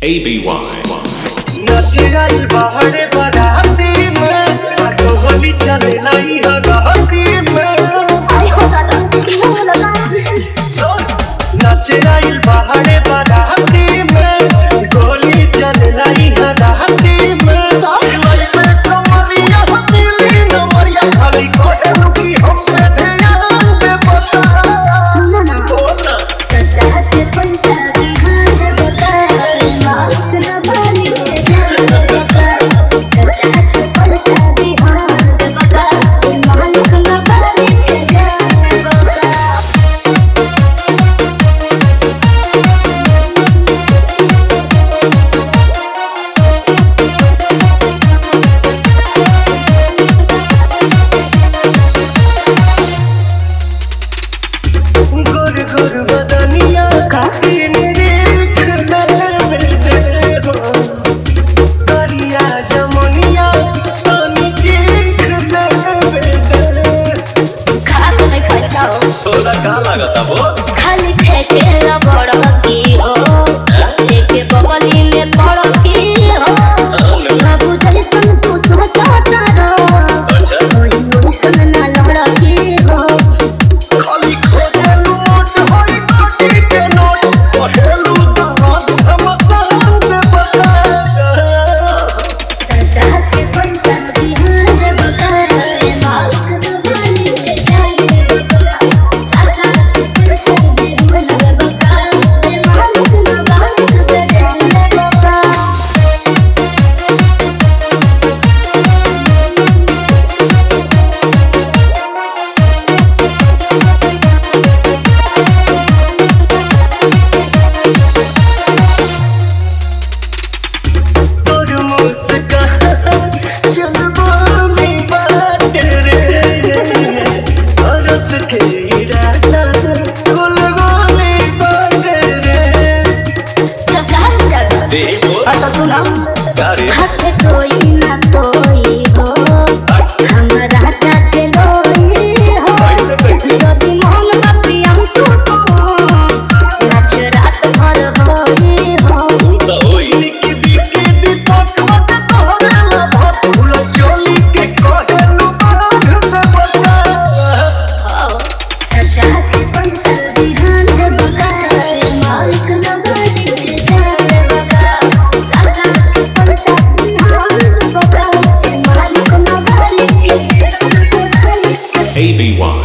ABY. नचिराई बाहरे बराती में तो होली चले नहीं हराती में नचिराई बाहरे बराती में गोली चले नहीं हराती में खाली कोहे रुकी हम पे ध्यान दे बता सुनो ना बोलना सदा के पैसा दिखा बता मालिक ना बानी के जान बता सदा के पैसा दिखा बता मालिक ना बानी के जान बता गुर गुर बदनिया तीन रेख मिलते हो करिया जमुनिया पानी चीख मिलते खा तो नहीं खाएगा हो थोड़ा का लगता वो खाली फेंकेला बड़ की हो लेके बगली में पड़ की हो बाबू जैसन तू सोचता रहो अच्छा कोई मुझसे ना लड़ की हो खाली खोजे नोट होई कोटी के नोट पहेलू दामाद घमसान में बता सदा के पैसा बिहार बता मालिक न बानी के जाने बता सदा के पैसा बिहार बता मालिक न बानी के जाने बता और मुस्कान चल बोली बात रे और उसके रासा गुल बोली बात रे जब जागा देखो तो तू ना गारे हाथ कोई ना कोई हो हमारा हाथ लोई हो कैसे कैसे जदी मोहन बापी हम तू नाच रात भर होई हो तो होई निकी बिकी दी तकवत तोहरे ला भूल चोली के कहलू बाघ में बता सदा के पैसा बिहान बगा मालिक न बानी के जान बगा सदा के पैसा बिहान बगा मालिक न बानी के जान बगा ABY.